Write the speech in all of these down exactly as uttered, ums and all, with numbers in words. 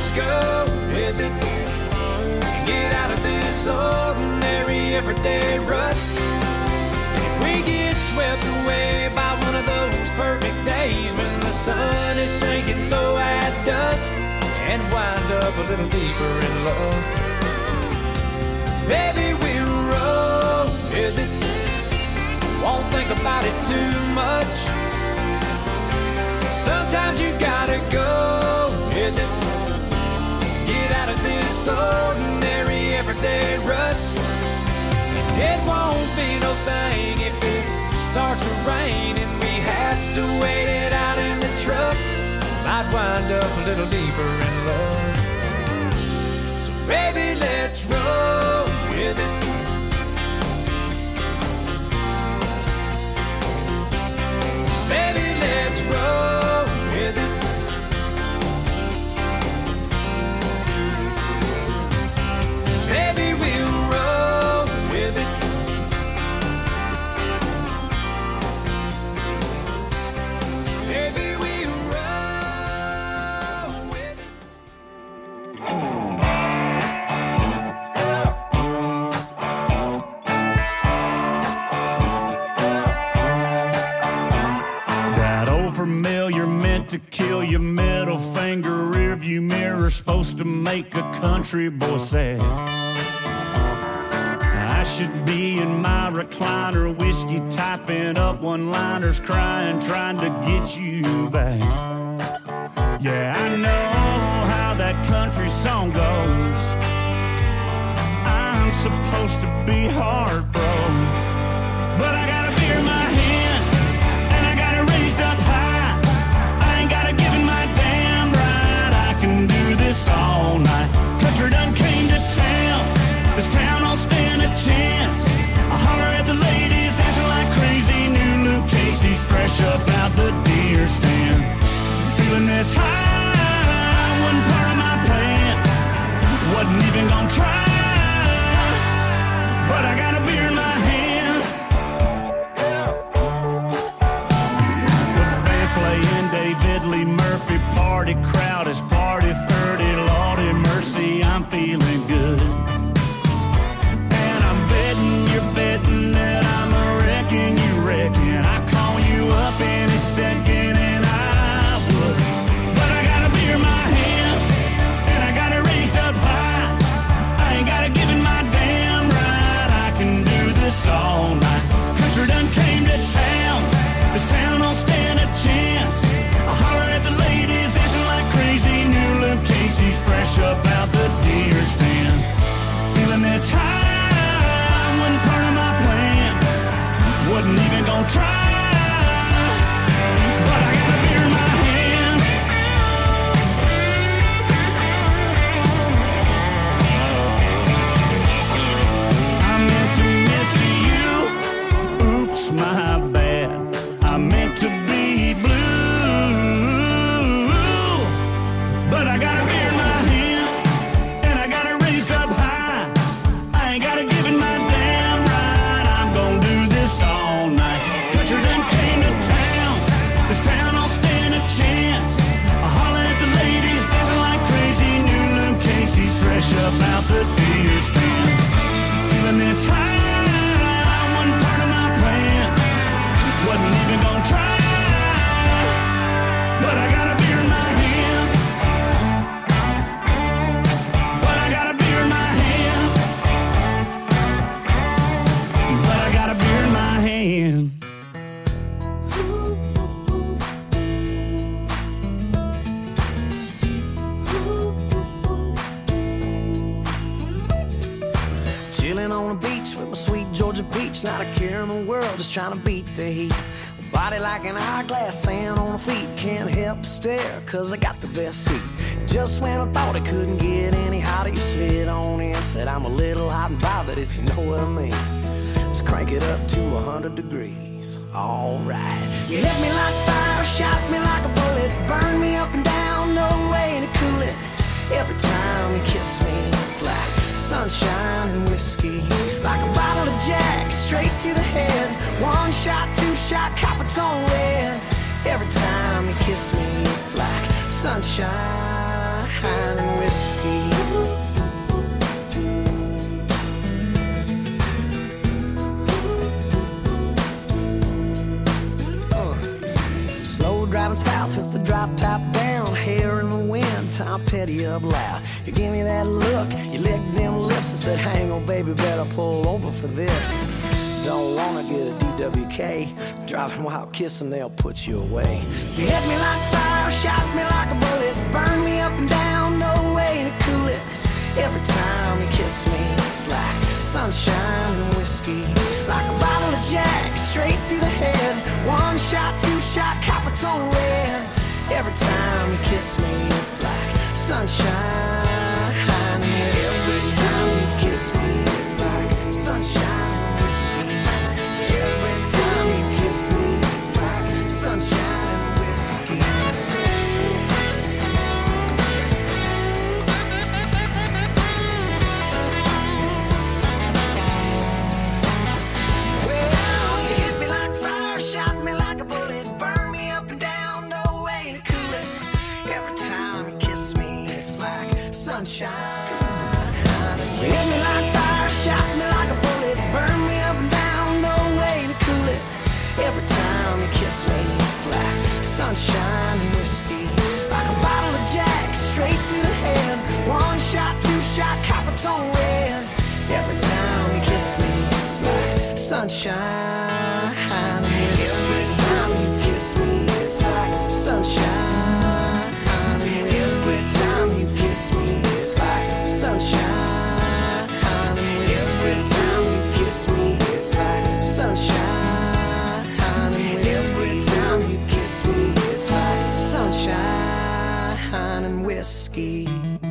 go with it and get out of this ordinary everyday rut. And if we get swept away by one of those perfect days when the sun is sinking low at dusk and wind up a little deeper in love, baby, we'll roll with it. Won't think about it too much. Sometimes you gotta go with it. Get out of this ordinary everyday rut. It won't be no thing if it starts to rain and we have to wait it out in the truck. Might wind up a little deeper in love. So baby, let's roll with it. Baby, let's roll with it. Baby, we'll roll with it. Baby, we'll roll with it. That old familiar meant to kill your middle finger rearview mirror, supposed to make a country boy sad. I should be in my recliner, whiskey typing up one-liners, crying, trying to get you back. Yeah, I know how that country song goes. I'm supposed to be heartbroken, but I got a beer in my hand and I got it raised up high. I ain't got a give in my damn right. I can do this all night. Country done came to town. This town don't stand a chance. I holler at the ladies dancing like crazy. New Luke Casey's fresh up out the deer stand. Feeling this high wasn't part of my plan. Wasn't even gonna try, but I got a beer in my hand. The band's playing David Lee Murphy. Party crowd is party thirty. Lordy mercy, I'm feeling good. And I'm betting you're betting that I'm a wrecking you reckon I call you up any second and I would. But I got a beer in my hand and I got it raised up high. I ain't got a give in my damn right. I can do this all night. Country done came to town. This town don't stand a chance. I holler at the ladies dancing like crazy. New Luke Casey's fresh up out the deer stand. Feeling this high wasn't part of my plan. Wasn't even gonna try, but I got a beer in my hand. I meant to miss you. Oops, my bad. I meant to be blue, but I got a beer in my hand and I got it raised up high. I ain't got a give in my damn right. I'm gonna do this all night. Country done came to town. This town don't stand a chance. I holler at the ladies dancing like crazy. New Luke Casey's fresh up out the deer stand. Feeling this high wasn't part of my plan. Wasn't even gonna try, but I got a beer in my hand. But I got a beer in my hand. But I got a beer in my hand. Chilling on the beach with my sweet Georgia peach. Not a care in the world, just trying to beat the heat. Body like an hourglass, sand on her feet. Can't help but stare, cause I got the best seat. Just when I thought it couldn't get any hotter, you slid on in, said I'm a little hot and bothered, if you know what I mean. Let's crank it up to a hundred degrees. Alright. You hit me like fire, shot me like a bullet, burn me up and down, no way to cool it. Every time you kiss me, it's like sunshine and whiskey. Like a bottle of Jack, straight to the head. One shot, two shot, copper tone red. Every time you kiss me, it's like sunshine and whiskey. driving south with the drop top down, hair in the wind, Tom Petty up loud. You give me that look, you licked them lips and said, hang on baby, better pull over for this. Don't wanna get a D W K, driving while kissing, they'll put you away. You hit me like fire, shot me like a bullet, burn me up and down, no way to cool it. Every time you kiss me, it's like sunshine and whiskey, like a bottle of Jack, straight to the head. One shot, two shot, Coppertone red. Every time you kiss me, it's like sunshine and whiskey. Every time you kiss me, it's like sunshine and whiskey. Every time you kiss me, it's like sunshine and whiskey. Sunshine. You hit me like fire, shot me like a bullet, burn me up and down, no way to cool it. Every time you kiss me, it's like sunshine and whiskey, like a bottle of Jack, straight to the head. One shot, two shot, Coppertone red. Every time you kiss me, it's like sunshine and whiskey. Every time you kiss me, it's like sunshine and whiskey. Every time you kiss me, sunshine and whiskey. Every time you kiss me, it's like sunshine and whiskey. Every time you kiss me, it's like sunshine and whiskey.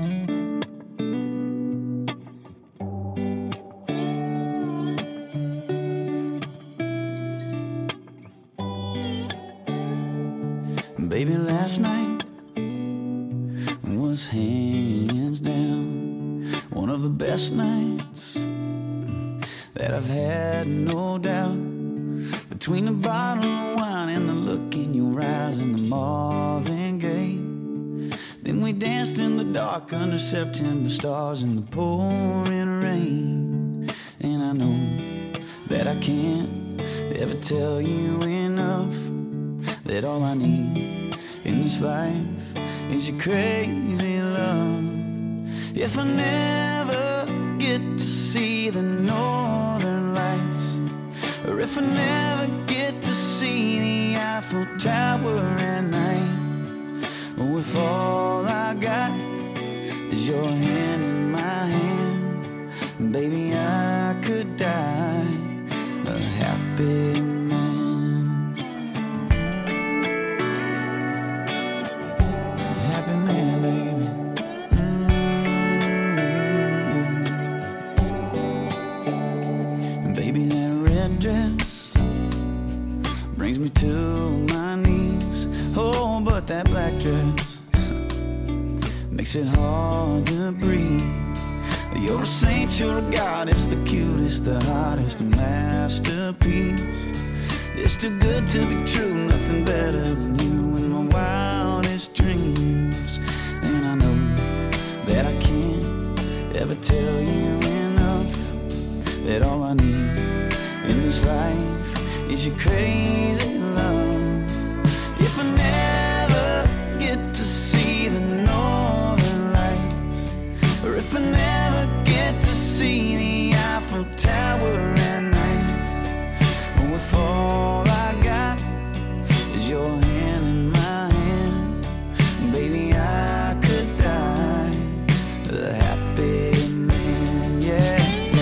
Baby, last night was hands down one of the best nights that I've had, no doubt. Between the bottle of wine and the look in your eyes and the Marvin Gaye, then we danced in the dark under September stars in the pouring rain. And I know that I can't ever tell you enough that all I need in this life is your crazy love. If I never get to see the northern lights, or if I never get to see the Eiffel Tower at night, or if all I got is your hand in my hand, baby, I could die a happy man. Brings me to my knees. Oh, but that black dress makes it hard to breathe. You're a saint, you're a goddess, the cutest, the hottest, a masterpiece. It's too good to be true, nothing better than you in my wildest dreams. And I know that I can't ever tell you enough that all I need in this life is your crazy love. If I never get to see the northern lights, or if I never get to see the Eiffel Tower at night, or if all I got is your hand in my hand, baby, I could die a happy man, yeah.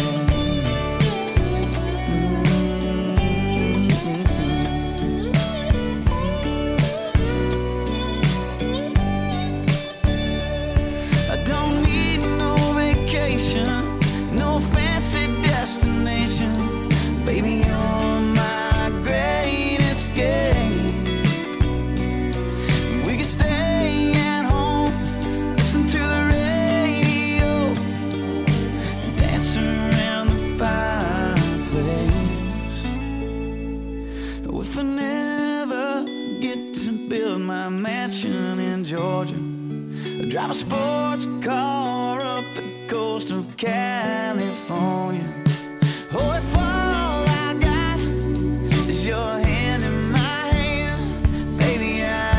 No fancy destination, baby, you're my great escape. We could stay at home, listen to the radio, dance around the fireplace. If I never get to build my mansion in Georgia, drive a sports car up the coast of California. Oh, if all I got is your hand in my hand, baby, I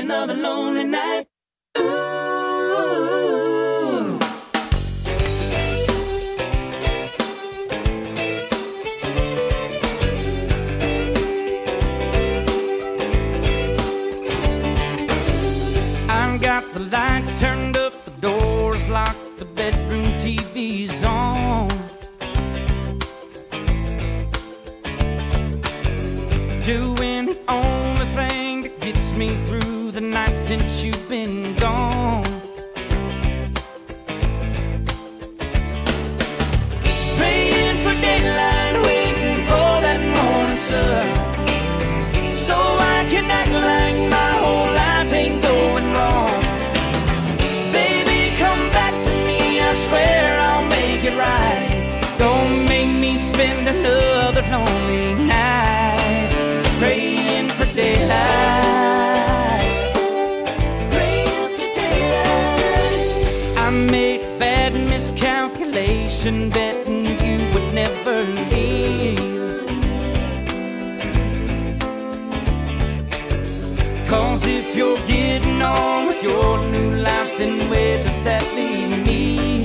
another lonely night. Ooh. I've got the lights turned up, the doors locked, the bedroom T V's on. Doing the only thing that gets me through the night since you've been gone. Praying for daylight, waiting for that morning sun, so I can act like my whole life ain't going wrong. Baby, come back to me, I swear I'll make it right. Don't make me spend another lonely night praying for daylight, praying for daylight. I made a bad miscalculation, betting you would never leave. 'Cause if you're getting on with your new life, then where does that leave me?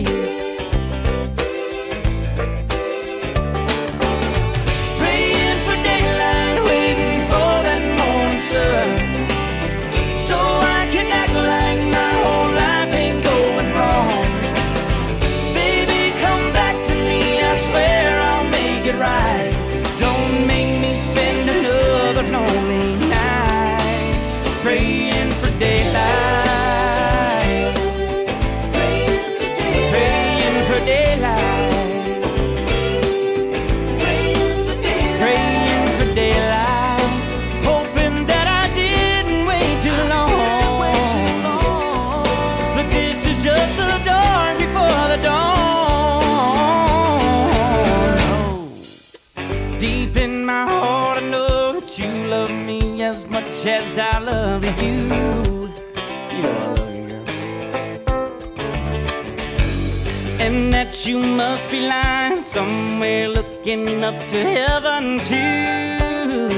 Praying for daylight, waiting for that morning sun, so I can act like my whole life ain't going wrong. Baby, come back to me, I swear I'll make it right. Don't make me spend another lonely night praying for daylight, praying for daylight, praying for daylight, praying for daylight, praying for daylight, hoping that I didn't wait too long. But this is just the dawn before the dawn. Deep in my heart, I know that you love me as much as I love you. You know I love you, girl. And that you must be lying somewhere looking up to heaven too.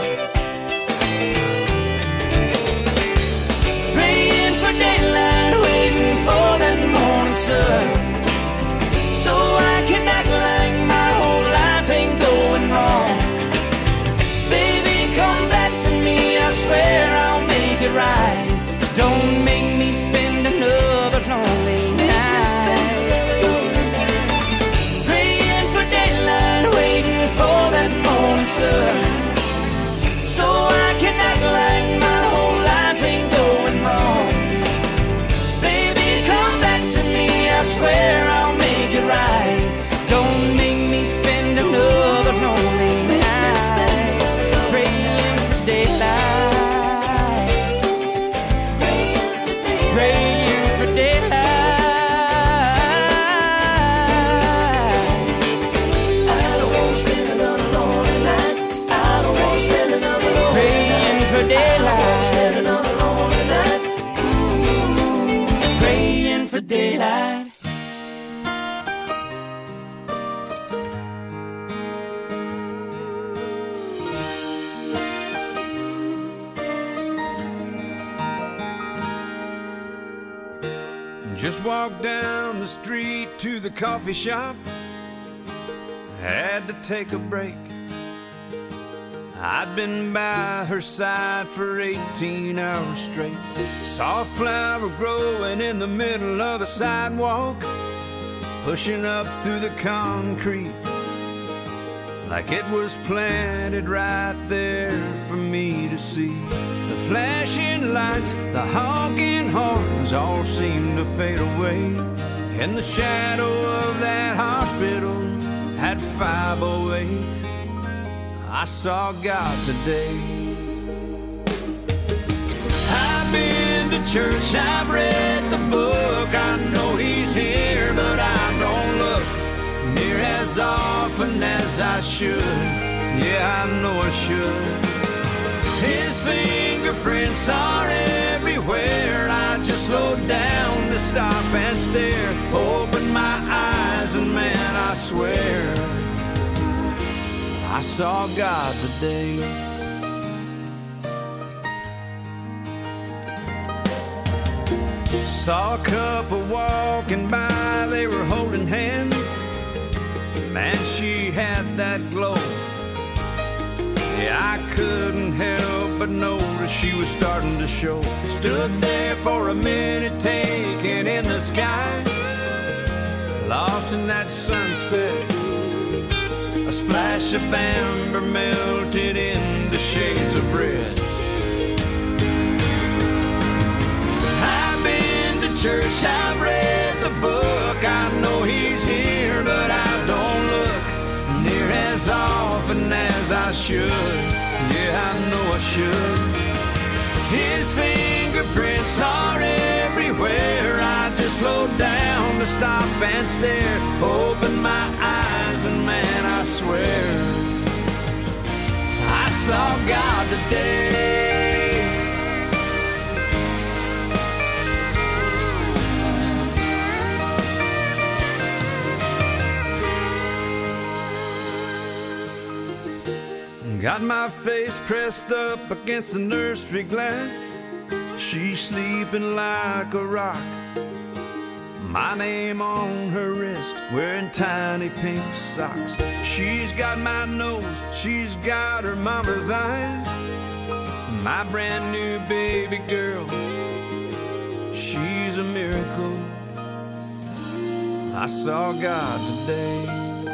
Praying for daylight, waiting for that morning sun, so I can act like my whole life ain't going wrong. Baby, come back to me, I swear I'll make it right. Don't make me spend another lonely night praying for daylight, waiting for that morning sun, so I can act like my whole life ain't going wrong. Baby, come back to me, I swear I'll make it right. Don't make me spend another lonely night praying for daylight, praying for daylight, praying for daylight. I don't want to spend another lonely night. I don't want to spend another lonely night praying for daylight. I don't want to spend another lonely night. Ooh, praying for daylight. Just walked down the street to the coffee shop. Had to take a break. I'd been by her side for eighteen hours straight. Saw a flower growing in the middle of the sidewalk, pushing up through the concrete like it was planted right there for me to see. The flashing lights, the honking horns all seemed to fade away. In the shadow of that hospital at five oh eight, I saw God today. I've been to church, I've read the book, I know He's here, but I don't look near as often as I should. Yeah, I know I should. His fingerprints are everywhere. I just slowed down to stop and stare. Opened my eyes and man, I swear I saw God today. Saw a couple walking by, they were holding hands. Man, she had that glow. Yeah, I couldn't help but notice she was starting to show. Stood there for a minute, taking in the sky, lost in that sunset. A splash of amber melted into shades of red. I've been to church, I've read the book. I know he's here, but I don't look near as often as I should. Yeah, I know I should. His fingerprints are everywhere. I just slowed down to stop and stare. Open my eyes and man, I swear I saw God today. Got my face pressed up against the nursery glass. She's sleeping like a rock. My name on her wrist, wearing tiny pink socks. She's got my nose, she's got her mama's eyes. My brand new baby girl, she's a miracle. I saw God today.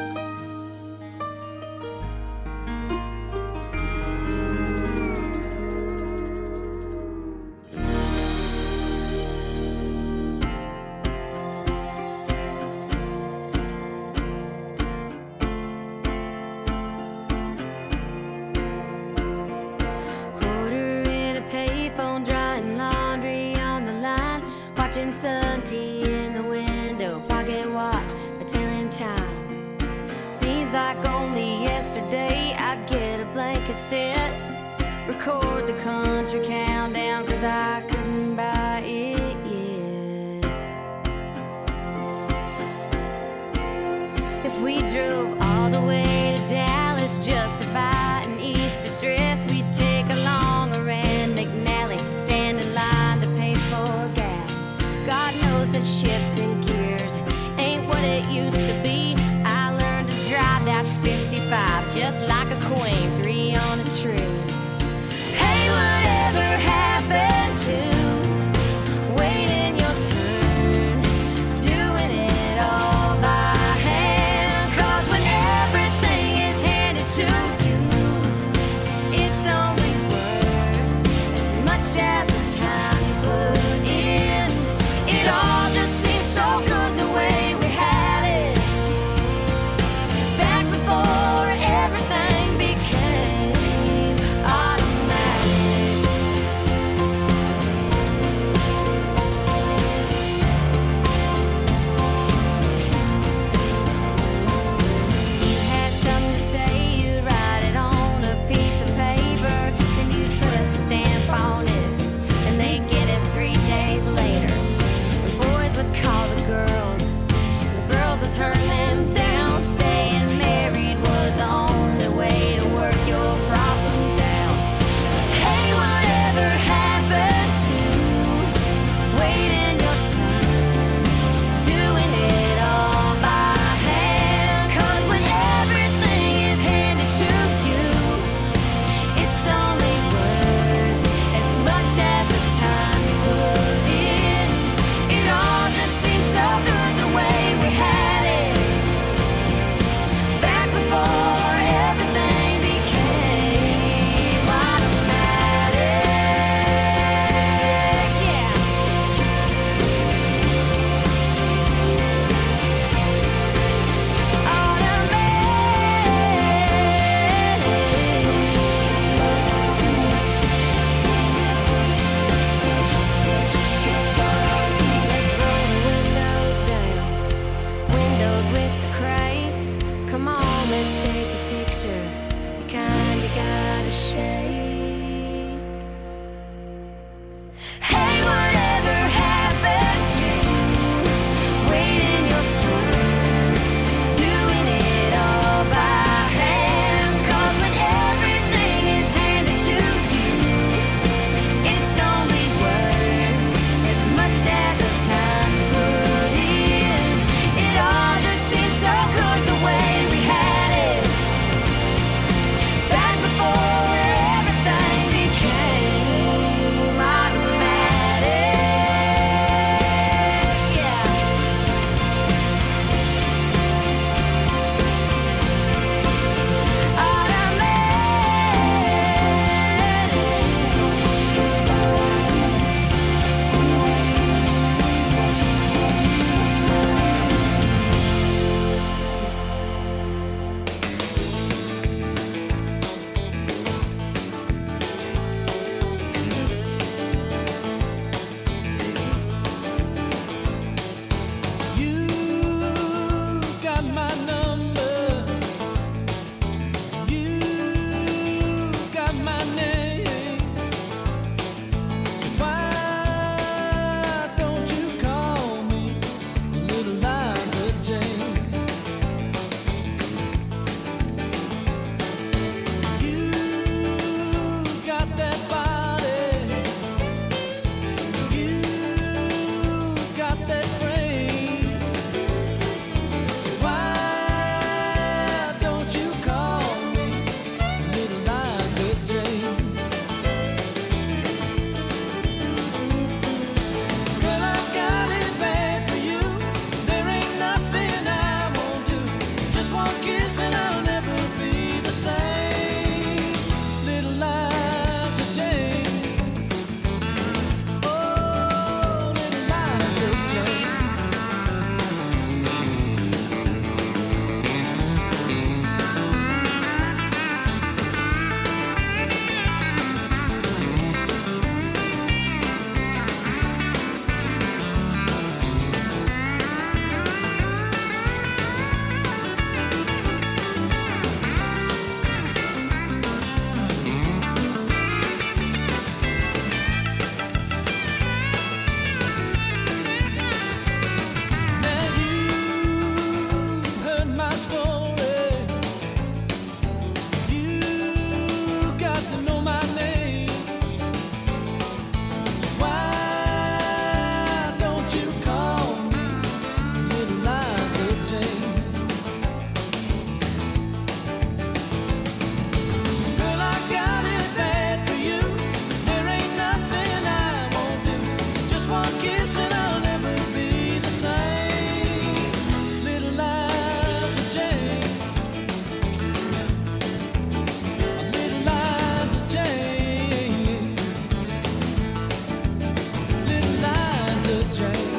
Watching sun tea in the window, pocket watch, my telling time. Seems like only yesterday I'd get a blank cassette, record the country countdown, cause I couldn't buy it yet. If we drove all the way to Dallas just to buy an Easter dress, we'd take along a Rand McNally, stand in line to pay for gas. God knows that shifting gears ain't what it used to be. I learned to drive that fifty-five just like a queen, three on a tree. Hey, whatever happened to waiting your turn, doing it all by hand? Cause when everything is handed to you, it's only worth as much as the time you put in. It all just seems so good the way we had it. one kiss and I'll never be the same. Little Liza Jane, Little Liza Jane, Little Liza Jane.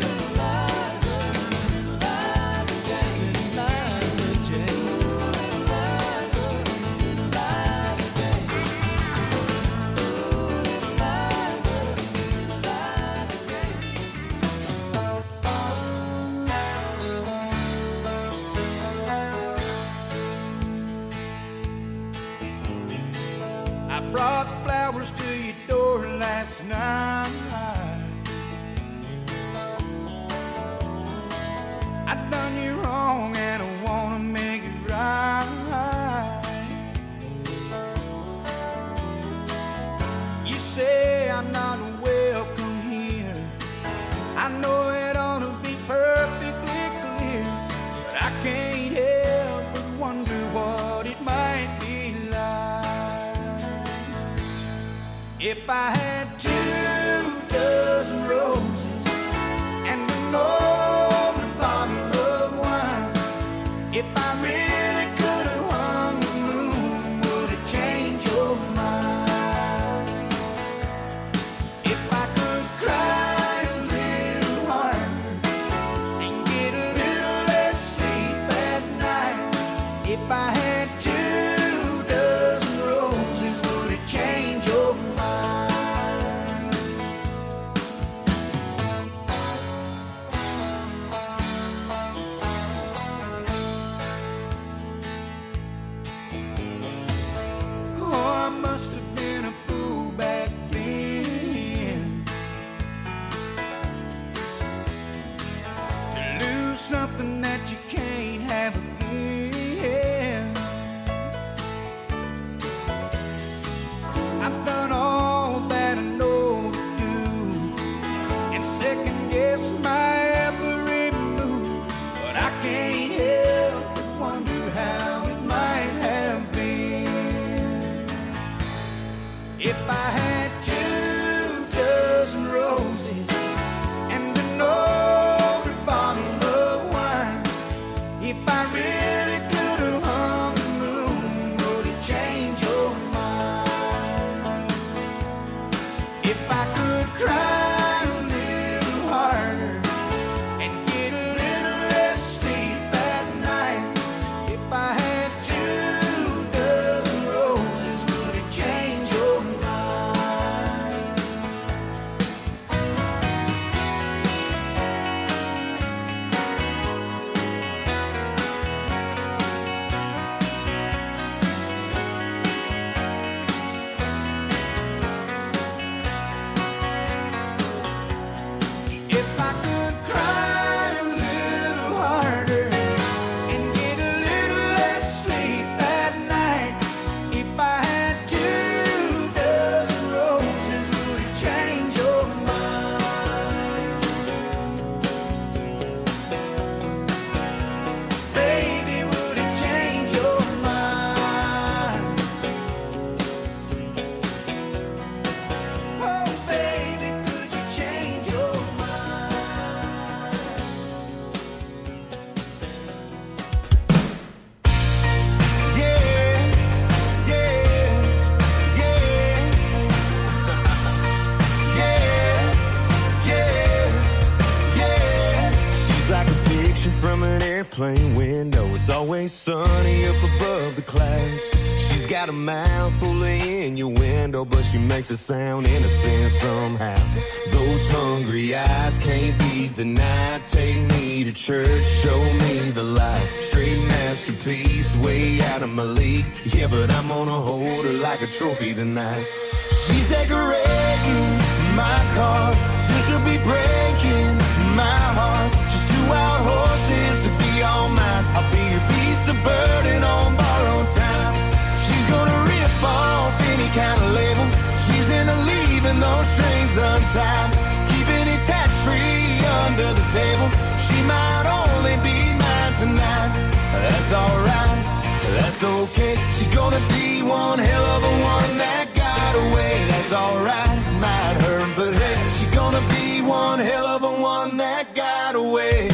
I brought flowers to your door last night. I done you wrong and I wanna make it right. You say I'm not welcome here. I know it ought to be perfectly clear, but I can't help but wonder what it might be like if I had two dozen roses and an open bottle of wine. If I really could have hung the moon, would it change your mind? If I could cry a little harder and get a little less sleep at night. If I had two dozen roses, would it change your mind? Oh, I must have been a fool back then to lose something that you can't have again. I've done all that I know to do and second guess my every move, but I can't help but wonder how it might have been if I had two dozen roses and an open bottle of wine. If I really could have hung the moon, would it change your mind? If I could cry a little harder and get a little less sleep at night. If I had two dozen roses, would it change your mind? If I could cry a little harder and get a little less sleep at night. If I had two dozen roses, would it change your mind? Baby, would it change your mind? Oh, baby, could you change your mind? Yeah, yeah, yeah, yeah, yeah, yeah. She's like a picture from an airplane window. It's always sunny up above the clouds. She's got a mouth full of innuendo, but she makes it sound innocent somehow. Those hungry eyes can't be denied. Take me to church, show me the light. Straight masterpiece, way out of my league. Yeah, but I'm gonna hold her like a trophy tonight. She's decorating my car, soon she'll be breaking my heart. She's two wild horses to be all mine. I'll be your beast of burden on borrowed time. She's gonna rip off any kind of label. She's into leaving those strings untied, keeping it tax-free under the table. She might only be mine tonight. That's alright, that's okay. She's gonna be one hell of a one that got away. That's alright, might hurt, but hey, she's gonna be one hell of a one that got away.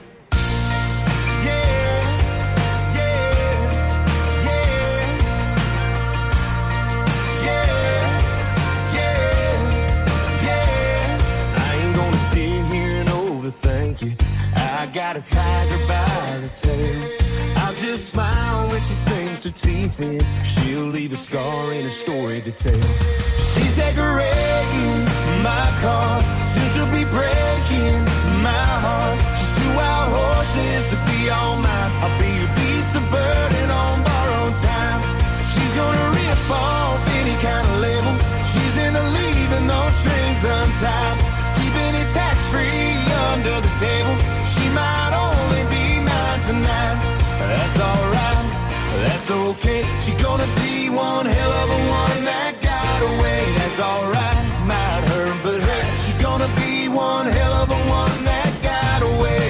Thank you. I got a tiger by the tail. I'll just smile when she sinks her teeth in. She'll leave a scar and a story to tell. She's decorating my car, soon she'll be breaking my heart. She's two wild horses to be all mine. I'll be your beast of burden on borrowed time. She's gonna rip off any kind of label. She's into leaving those strings untied, keeping it tax-free under the table. She might only be mine tonight. That's alright, that's okay. She's gonna be one hell of a one that got away. That's alright, might hurt, but hey, she's gonna be one hell of a one that got away.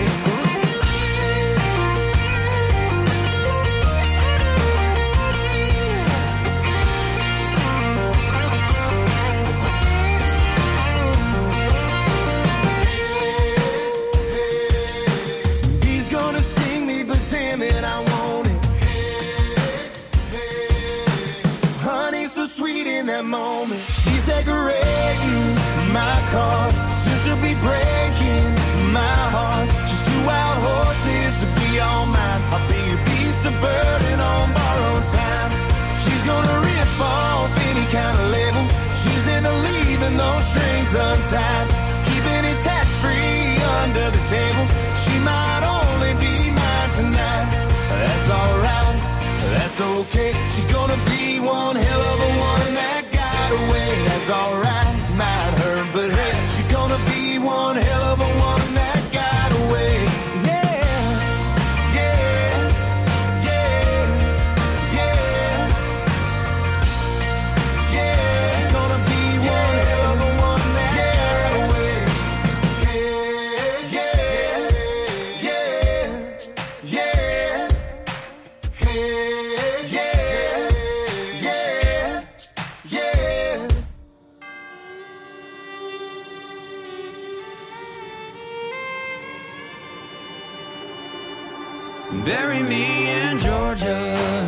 That moment, she's decorating my car, soon she'll be breaking my heart. She's two wild horses to be all mine. I'll be your beast of burden on borrowed time. She's gonna rip off any kind of label. She's into leaving those strings untied, keeping it tax-free under the table. She might only be mine tonight. That's alright, that's okay. She's gonna be one hell of a one that got away. That's alright, might hurt, but hey, she's gonna be one hell of a one that got away. Yeah, yeah, yeah, yeah, yeah. She's gonna be one hell of a one that got away. Yeah, yeah, yeah, yeah. Hey, yeah, yeah, yeah. Bury me in Georgia,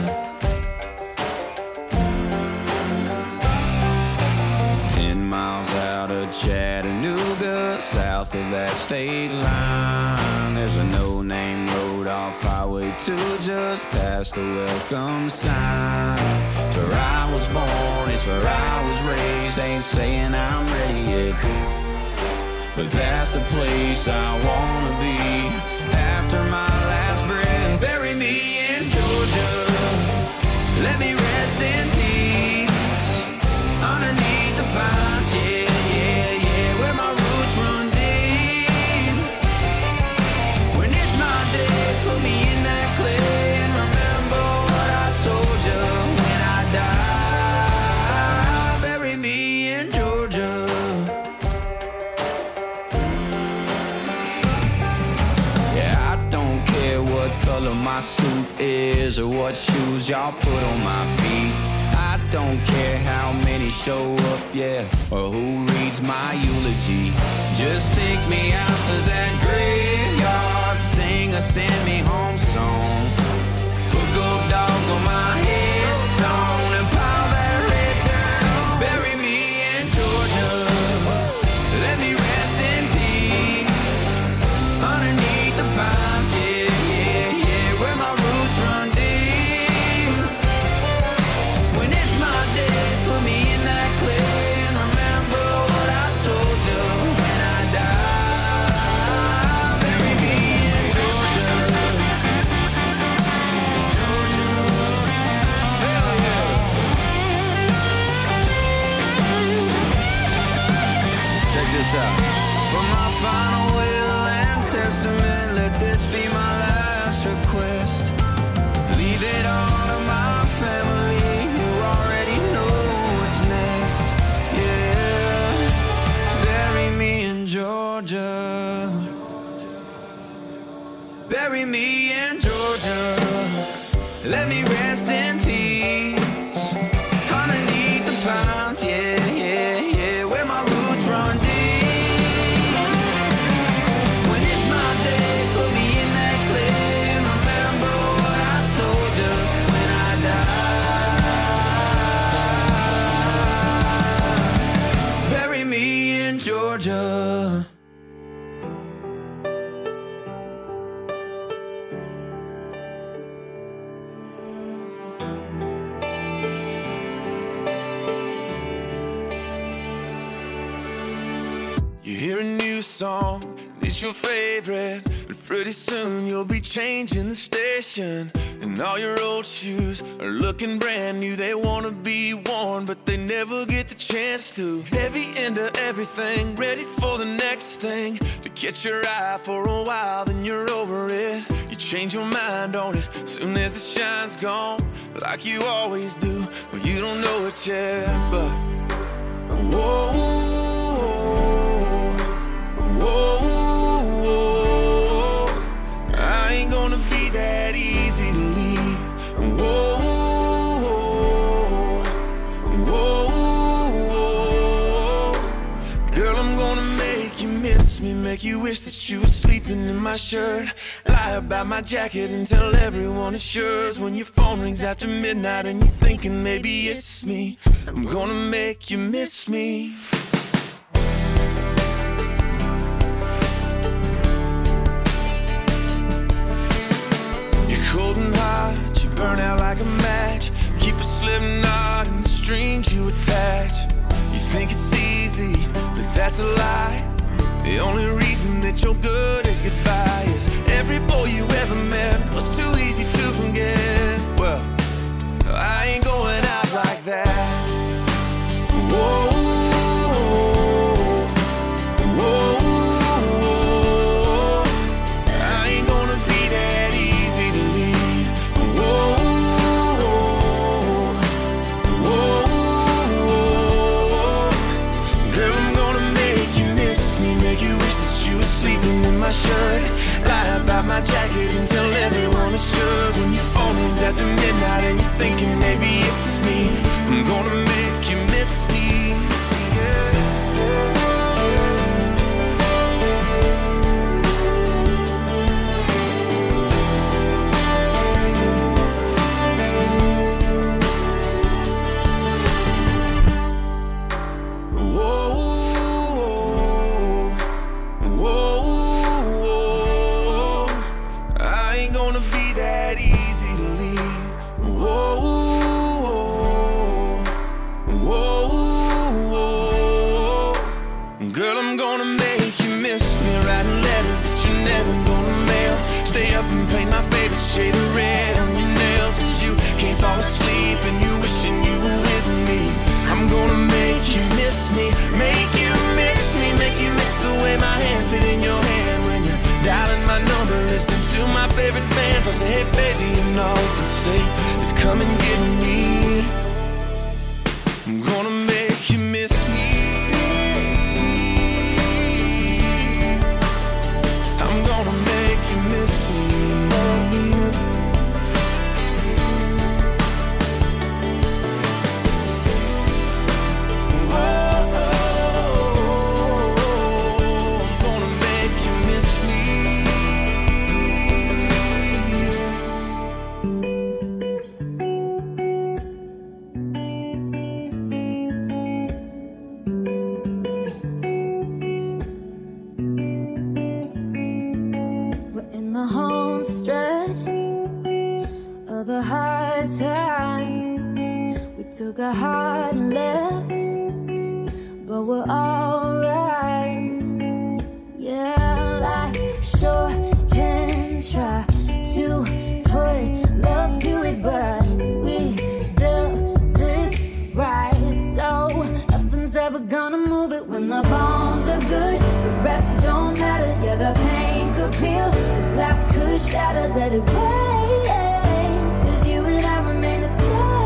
ten miles out of Chattanooga, south of that state line. There's a no-name road off Highway two, just past the welcome sign. It's where I was born, it's where I was raised. Ain't saying I'm ready yet, but that's the place I wanna be after my last breath. Bury me in Georgia, let me rest in peace underneath the pines. Yeah, yeah, yeah, where my roots run deep. When it's my day, put me in that clay and remember what I told you when I die. Bury me in Georgia. Yeah, I don't care what color my suit is or what shoes y'all put on my feet. I don't care how many show up, yeah, or who reads my eulogy. Just take me out to that graveyard, sing a send me home song. Put gold dogs on my headstone and pile that red dirt. Bury me in Georgia, let me rest in peace underneath the pines. Yeah, yeah, yeah, where my roots run deep. When it's my day, put me in that clay and remember what I told you when I die. Bury me in Georgia, Georgia, hell yeah. Check this out. For my final will and testament, let this be my last request. Leave it all to my family, you already know what's next. Yeah, bury me in Georgia, bury me in Georgia, let me rest in peace underneath the pines. Yeah, yeah, yeah, where my roots run deep. song, it's your favorite. But pretty soon you'll be changing the station, and all your old shoes are looking brand new. They wanna be worn, but they never get the chance to. Heavy into everything, ready for the next thing. To catch your eye for a while, then you're over it. You change your mind on it soon as the shine's gone, like you always do. Well, you don't know it yet, but whoa, whoa, whoa, I ain't gonna be that easy to leave. Whoa, whoa, whoa, girl, I'm gonna make you miss me, make you wish that you were sleeping in my shirt. Lie about my jacket and tell everyone it's yours. When your phone rings after midnight and you're thinking maybe it's me, I'm gonna make you miss me. You're cold and hot, you burn out like a match. Keep a slip knot in the strings you attach. You think it's easy, but that's a lie. The only reason that you're good at goodbye is every boy you ever met was too easy to forget. Well, I ain't going out like that. Whoa, whoa, I ain't gonna be that easy to leave. Whoa, whoa, girl, I'm gonna make you miss me, make you wish that you were sleeping in my shirt. Lie about my jacket and tell everyone it's yours. When your phone rings after midnight and you're thinking maybe it's just me, I'm gonna make you miss me. Yeah. Shade of red on your nails, cause you can't fall asleep and you wishing you were with me. I'm gonna make you miss me, make you miss me, make you miss the way my hand fit in your hand when you're dialing my number, listening to my favorite band. I say, hey baby, you know, and say, just come and get me. I'm gonna make you miss me. I'm gonna make you miss me. Took a hard left, but we're alright. Yeah, life sure can try to put love to it, but we built this right, so nothing's ever gonna move it. When the bones are good, the rest don't matter. Yeah, the pain could peel, the glass could shatter. Let it rain, cause you and I remain the same.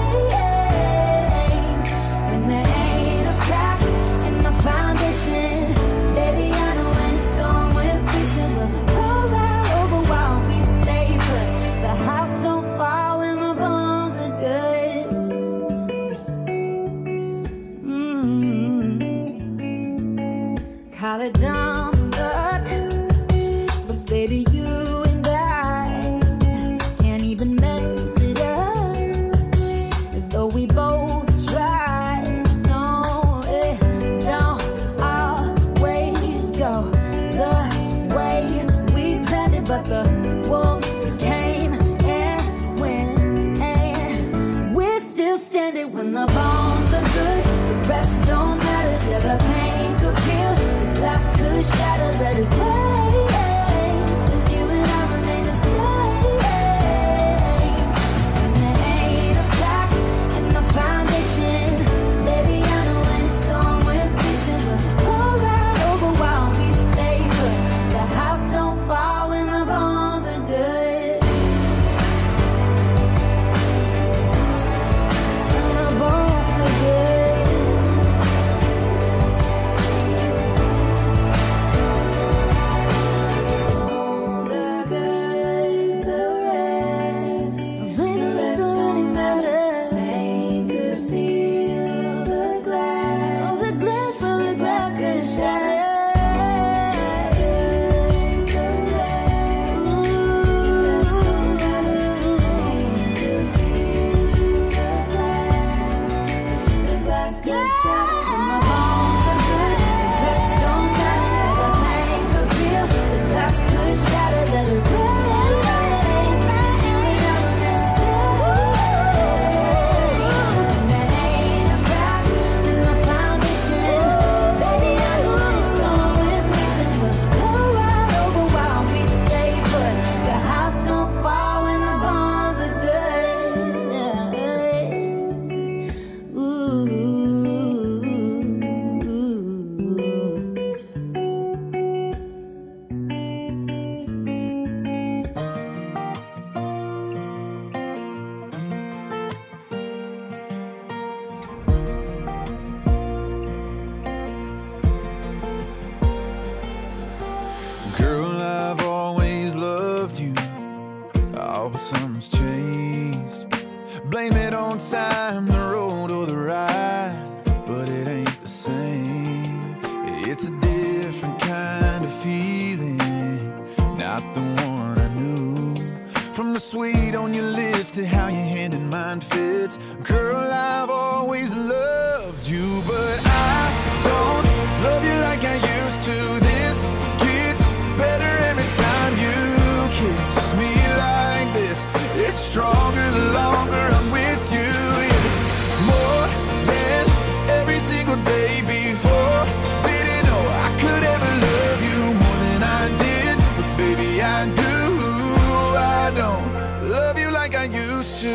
There ain't a crack in the foundation, baby, I know when it's storm we're facing. We'll roll right over while we stay put. The house don't fall when my bones are good. Mm-hmm. Call it dumb luck, but baby, you and I can't even mess it up, though we both try. But the wolves came and went, and we're still standing. When the bones are good, the rest don't matter. Yeah, the pain could peel, the glass could shatter. let it rain. 'Cause you and I remain the same. And there ain't a crack in the foundation. Baby, I know when it's gone, we're facing. We'll go right over while we stay put. The house don't fall when the bones are good. And the bones are good. Bones are good, the rest. The rest don't really matter. Pain could peel the glass. Oh, the glass, oh, the glass could shatter. Girl, I've always loved you. Oh, but something's changed. Blame it on time, the road or the ride, but it ain't the same. It's a different kind of feeling, not the one I knew. From the sweet on your lips to how your hand in mine fits. Girl, I've always loved you, but I don't love you like I used to. This gets better every time you kiss me like this. It's stronger the longer I'm with you. Yeah. More than every single day before. Didn't know I could ever love you more than I did, but baby I do. I don't love you like I used to.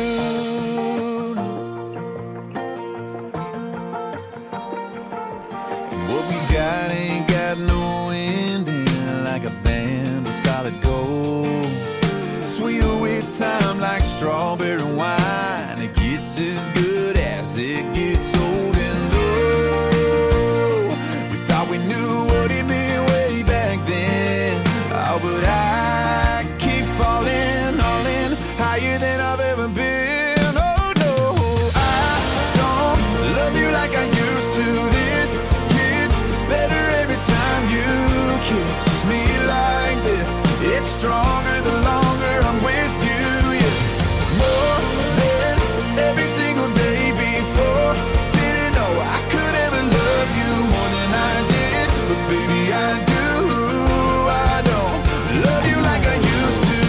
What we got ain't got no ending, like a band of solid gold. Sweeter with time like strawberry wine. It gets as good as it gets old. And oh, we thought we knew what it meant way back then. Oh, but I keep falling, all in, higher than I've ever been. Oh no, I don't love you like I used to. This gets better every time you kiss me like this. It's stronger the longer I'm with you. Yeah. More than every single day before. Didn't know I could ever love you more than I did, but baby I do. I don't love you like I used to.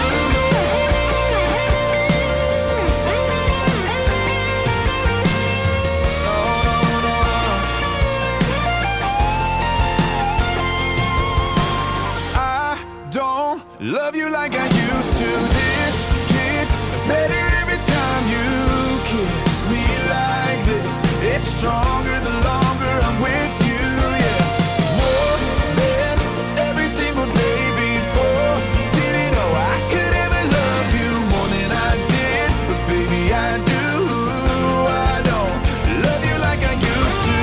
I don't love you like I used to. This gets better every time you kiss me like this. It's stronger the longer I'm with you. Yeah. More than every single day before. Didn't know I could ever love you more than I did, but baby I do. I don't love you like I used to.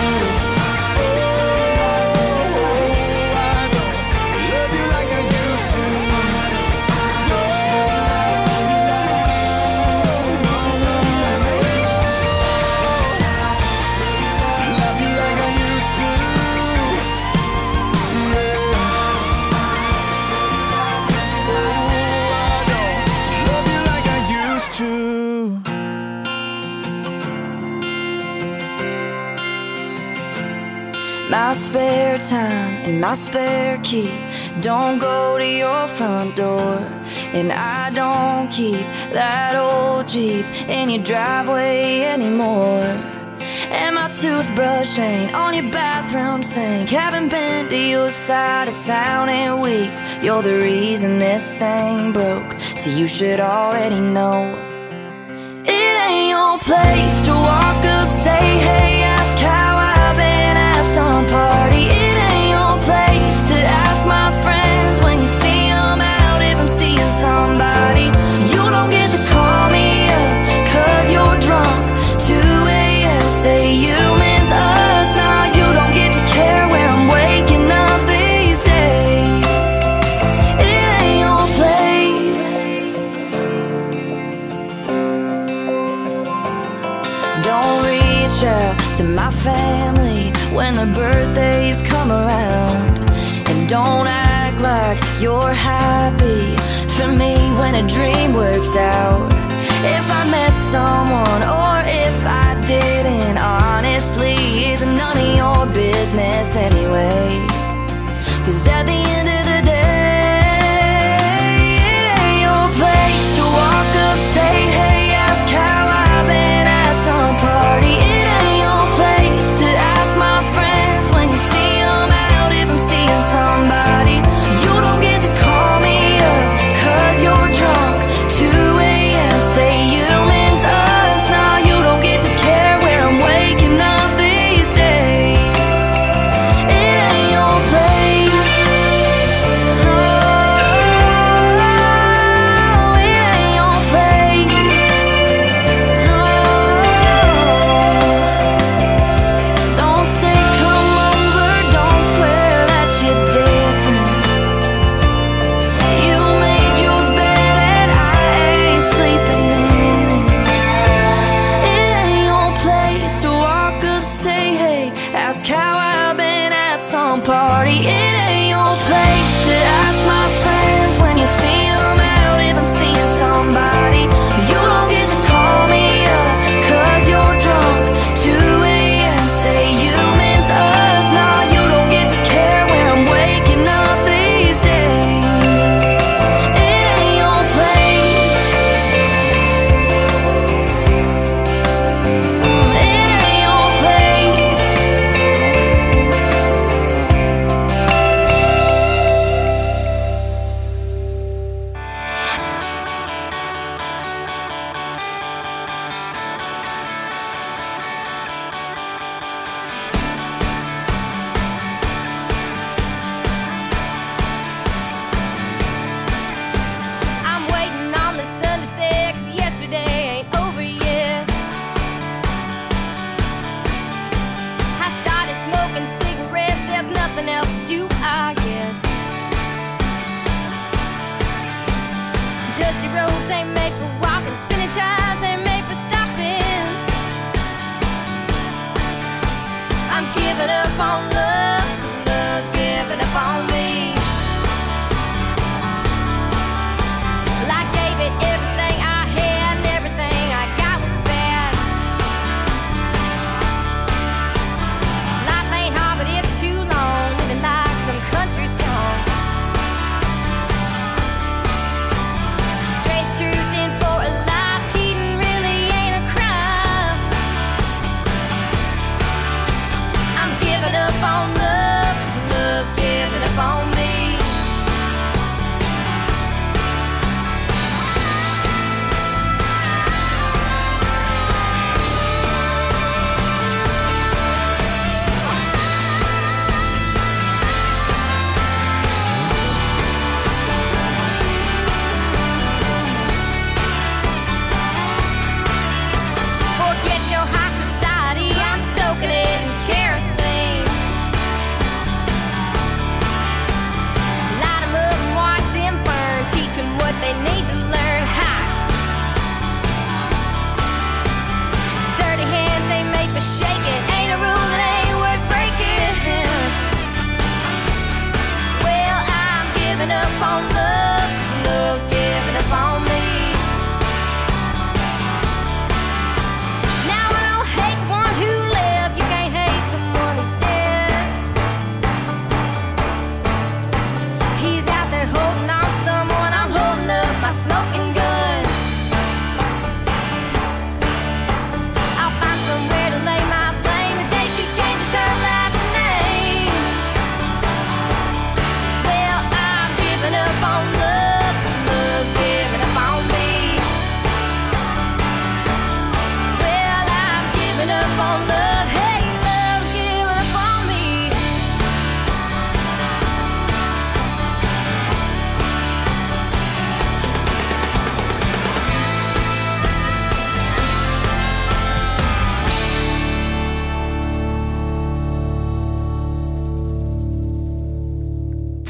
Oh, I don't love you like I used to. No, no, no, love you like I used to. Yeah. Oh, I don't love you like I used to. My spare time and my spare key don't go to your front door. And I don't keep that old Jeep in your driveway anymore. And my toothbrush ain't on your bathroom sink. Haven't been to your side of town in weeks. You're the reason this thing broke, so you should already know. It ain't your place to walk up, say hey, ask how I've been at some party. It ain't your place to ask my friends when you see them out if I'm seeing somebody. You don't get to call me up cause you're drunk. two a m say you miss us. Nah, you don't get to care where I'm waking up these days. It ain't your place. Don't reach out to my family when the birthdays come around. And don't act like you're happy for me when a dream works out. If I met someone or if I didn't, honestly, it's none of your business anyway. Cause at the end of the day, it ain't your place to walk up, say hey, ask how I've been at some party. It ain't your place to ask my friends when you see them out if I'm seeing somebody. You don't get to call me up cause you're drunk. two a m say you miss us. Nah, you don't get to care where I'm waking up these days. It ain't your place.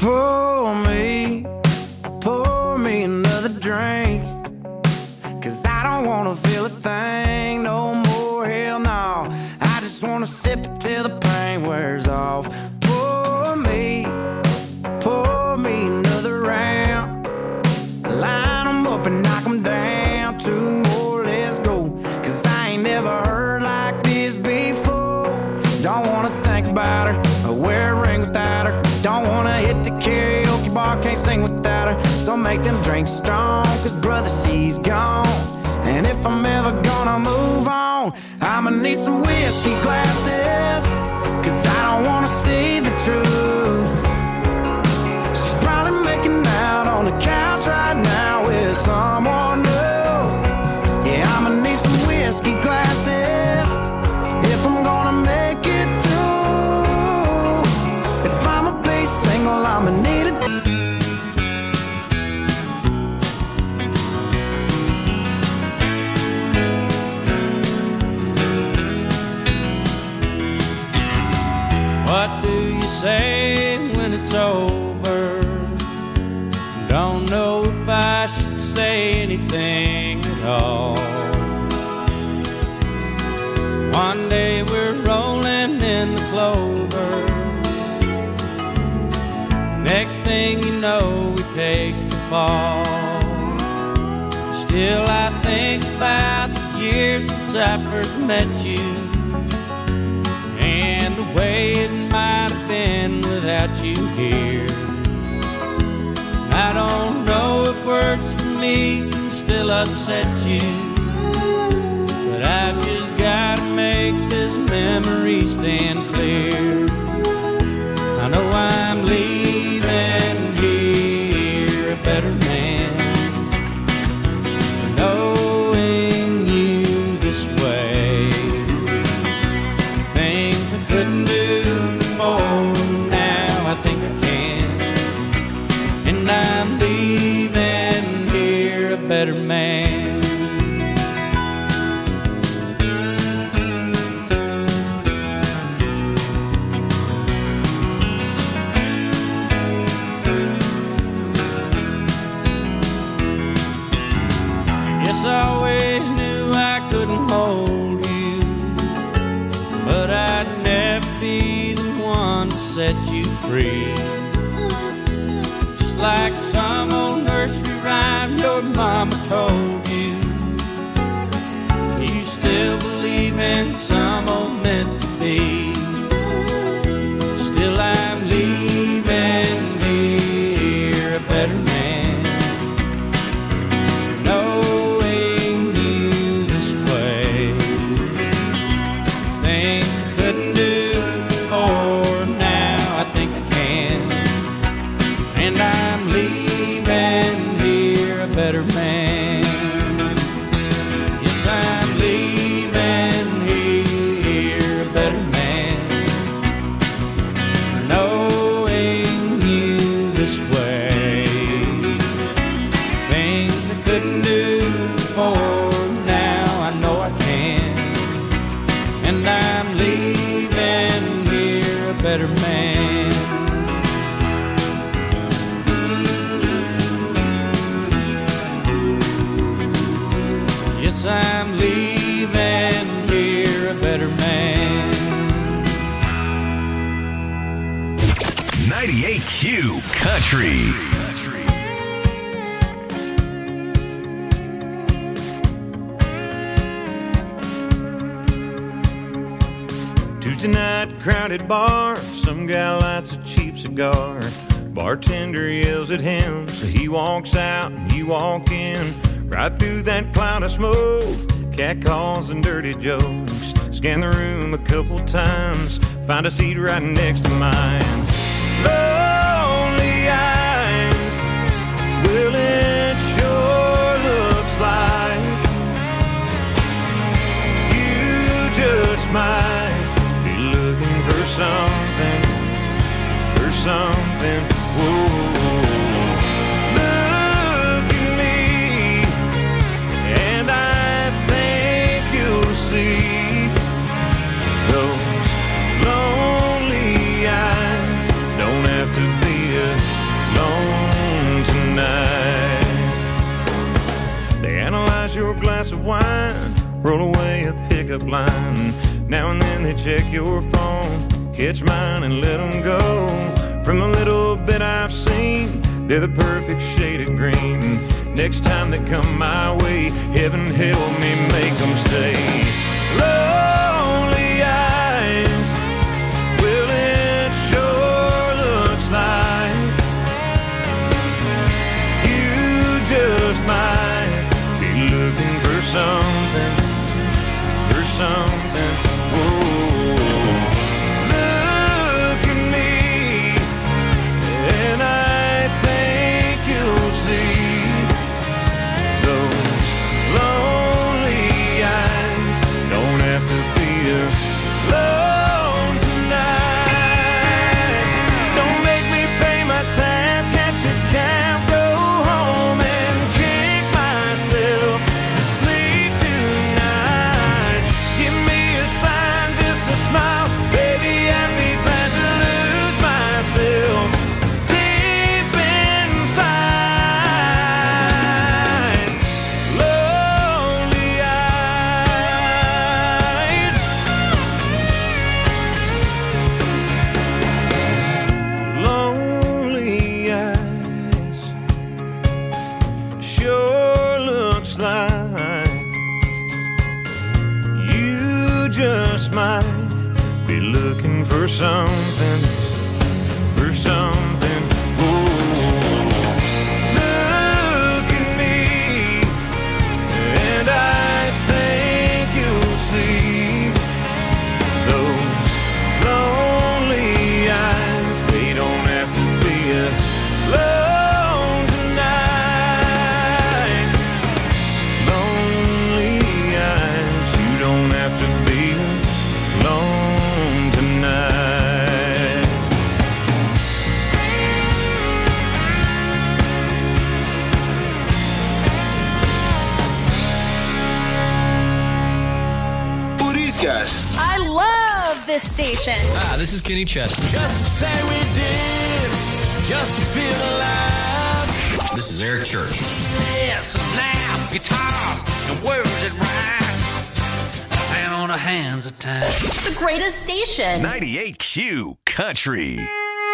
Pour me, pour me another drink, 'cause I don't wanna feel a thing no more, hell no. I just wanna sip it till the pain wears off. Pour me, pour me another round. Line them up and knock them down. Two more, let's go. 'Cause I ain't never heard like this before. Don't wanna think about her or wear a ring without her. Don't wanna hit the karaoke bar, can't sing without her. So make them drinks strong, 'cause brother, she's gone. And if I'm ever gonna move on, I'ma need some whiskey glasses, 'cause I don't wanna see the truth. She's probably making out on the couch right now with someone new. Yeah, I'ma need some whiskey glasses if I'm gonna make it through. If I'ma be single, I'ma need it. What do you say when it's over? Don't know if I should say anything at all. One day we're rolling in the clover. Next thing you know, we take the fall. Still I think about the years since I first met you, and the way it might have been without you here. I don't know if words for me can still upset you, but I've just gotta make this memory stand clear. I know I'm leaving here a better man, knowing you this way. Things I couldn't do before, now I think I can. And I'm leaving here a better man. Yes, I always knew I couldn't hold you, but I'd never be the one to set you free. Just like some old nursery rhyme your mama told you, you still believe in some old meant to be. Still I'm leaving here a better man, knowing you this way. Things I couldn't do before, now I think I can. And I'm leaving here a better man. Yes, I'm leaving here a better man, knowing you this way. Things I couldn't do before, now I know I can. And I'm leaving here a better man. Yes, I'm leaving here a better man. ninety-eight Q Country. Tuesday night, crowded bar. Some guy lights a cheap cigar. Bartender yells at him, so he walks out and you walk in. Right through that cloud of smoke, cat calls and dirty jokes. Scan the room a couple times, find a seat right next to mine. Lonely eyes, well it sure looks like you just might be looking for something, for something. Whoa. Look at me, and I think you'll see those lonely eyes don't have to wine, roll away a pickup line. Now and then they check your phone, catch mine and let them go. From the little bit I've seen, they're the perfect shade of green. Next time they come my way, heaven help me make them stay. Lonely eyes, well it sure looks like you just might be looking for something, for something. Whoa. Look at me, and I think you'll see those lonely eyes don't have to be alone tonight. Don't make me pay my tab, catch a cab, go home and kick myself to sleep tonight. Give me a sign, just a smile, baby, I'd be glad to lose myself deep inside. Lonely eyes, lonely eyes, sure looks like you just might be looking for something, for something. Ooh. Look at me, and I think you'll see those lonely eyes. They don't have to be alone tonight. Lonely eyes, you don't have to be alone tonight. Who are these guys? I love this station. Ah, this is Kenny Chesney. Just to say we did, just to feel alive. This is Eric Church. Yes, now guitars and words that rhyme, and on the hands of time. The greatest station. ninety-eight Q Country.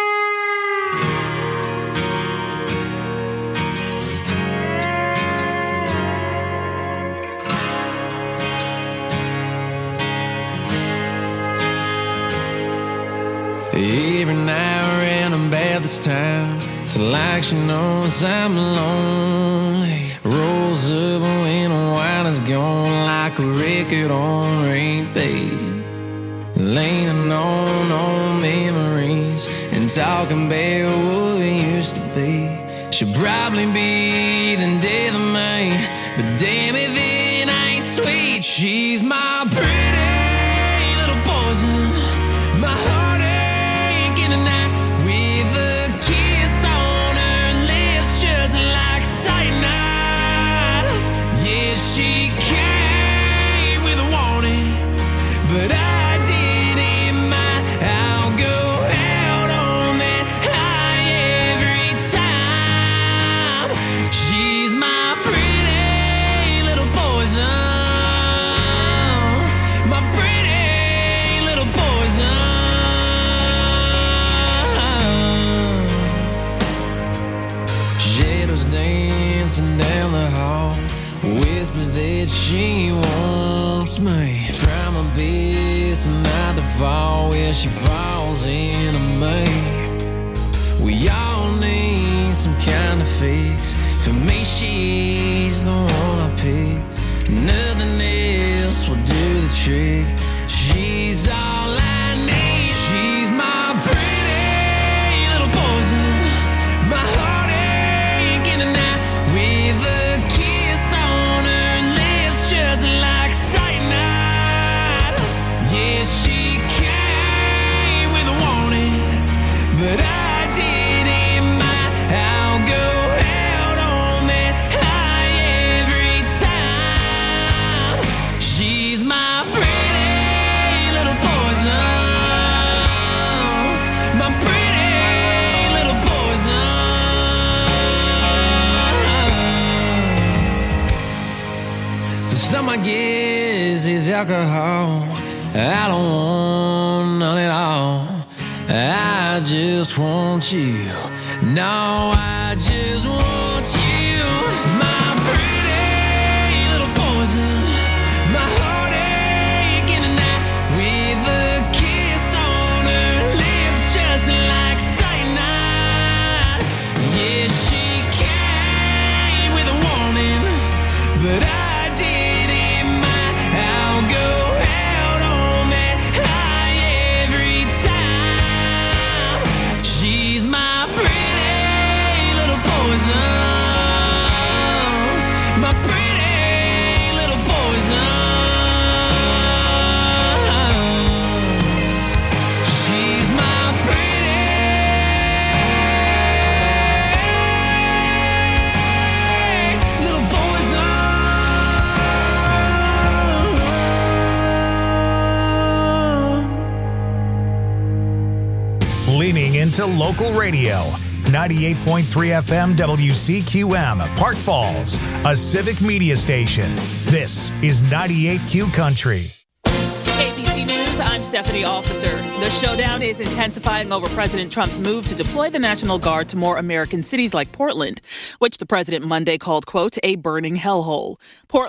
Every now and then about this time, it's like she knows I'm lonely. Rolls up when the wine is gone, like a record on repeat. Leaning on old memories and talking about what we used to be. She'll probably be the death of me, but damn if it ain't sweet. She's my pretty little poison, my heartache in the night, with a kiss on her lips just like cyanide. Yeah, she came with a warning, but I didn't mind. I'll go out on that high every time. She's my pretty little poison, my pretty little poison. Shadows dancing down the hall, whispers that she wants me. Try my best not to fall where she falls into me. We all need some kind of fix. For me, she's the one I pick. Nothing else will do the trick. She's all I need. She's my pretty little poison, my heartache in the night, with a kiss on her lips just like cyanide. Yeah, she came with a warning, but I didn't mind. I'll go out on that high every time. She's my pretty little poison. alcohol. I don't want none at all. I just want you. No, I just want you. My pretty little poison. My heartache in the night with a kiss on her lips just like cyanide. Yeah, she came with a warning, but I didn't mind. I'll go out on that high every time. She's my pretty little poison. My pretty little poison. She's my pretty little poison. Leaning into local radio. ninety-eight point three F M W C Q M, Park Falls, a civic media station. This is ninety-eight Q Country. A B C News, I'm Stephanie Officer. The showdown is intensifying over President Trump's move to deploy the National Guard to more American cities like Portland, which the president Monday called, quote, a burning hellhole. Portland